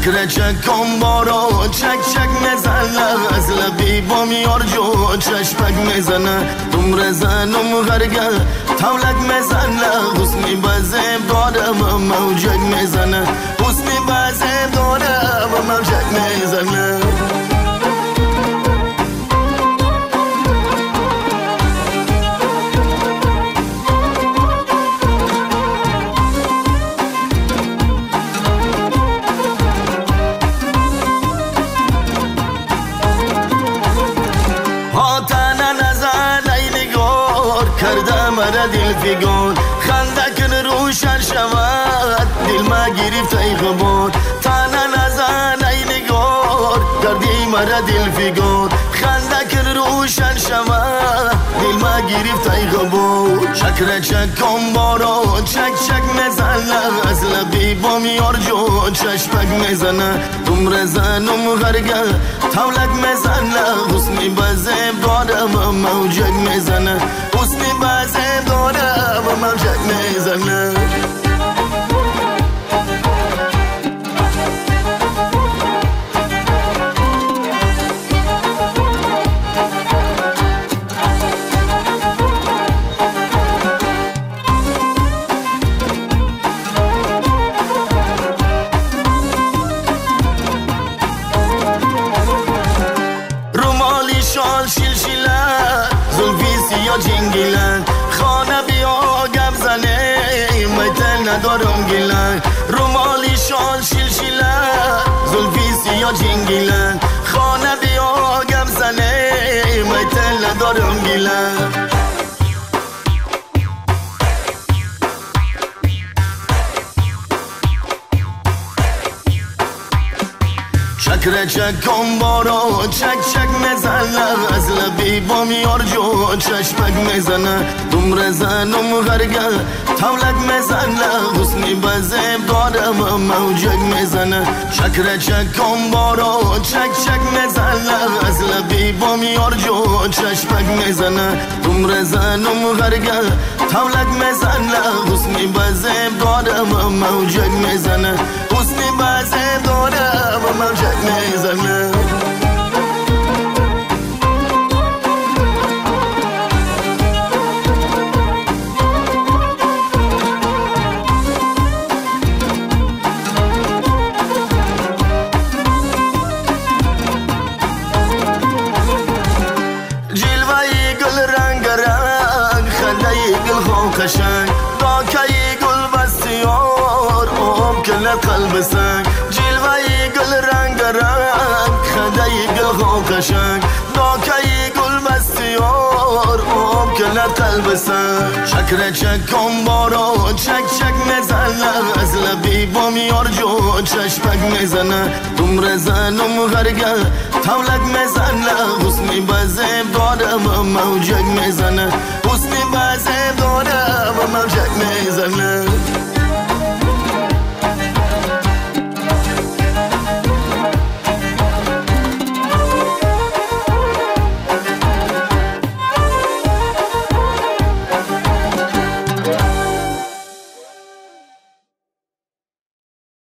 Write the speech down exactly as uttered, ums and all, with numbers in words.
چکره چکم بارا چک چک میزنه از لبی با میار جو چشمک میزنه دمر زنم غرگه تولک میزنه حسنی بزه داره و موجک میزنه حسنی بزه داره و موجک میزنه کرده مرا دل فیگون خنده کن روشن شود دل ما گرفت ای غبار تنه نزن ای نگار کردی مرا دل فیگون خنده کن روشن شود دل ما گرفت ای غبار چکره چکم بارا چک چک میزنه از لبی با میار جو چشمک میزنه دمر زنم غرگه تولک میزنه حسنی بزه داره و موجک میزنه حسنی بزه داره و موجک میزنه شال شلشله زلفی سیا جنگیلن خانه بیا گم زنه میتل ندارم گیلن رومالی شال شلشله زلفی سیا جنگیلن خانه بیا گم زنه میتل ندارم گیلن چکره چکم بارا چک چک میزنه از لبی با میار جو چشمک میزنه دمر زنم غرگه تولک میزنه حسنی بزه داره و موجک میزنه چکره چکم بارا چک چک میزنه از لبی با میار جو چشمک میزنه دمر زنم غرگه تولک میزنه حسنی بزه داره و موجک میزنه حسنی بزه داره و موجک میزنه جلوه گل رنگ رنگ خنده گل خواه قشنگ داکه گل بسیار آم کل قلب سنگ جلوه گل رنگ رنگ خنده گل خواه قشنگ داکه گل بسیار آم کل قلب سنگ چکره چکم بارا چک چک میزنه از لبی با میار جو چشمک میزنه دمر زنم غرگه تولک میزنه حسنی بزه داره و موجک میزنه حسنی بزه داره و موجک میزنه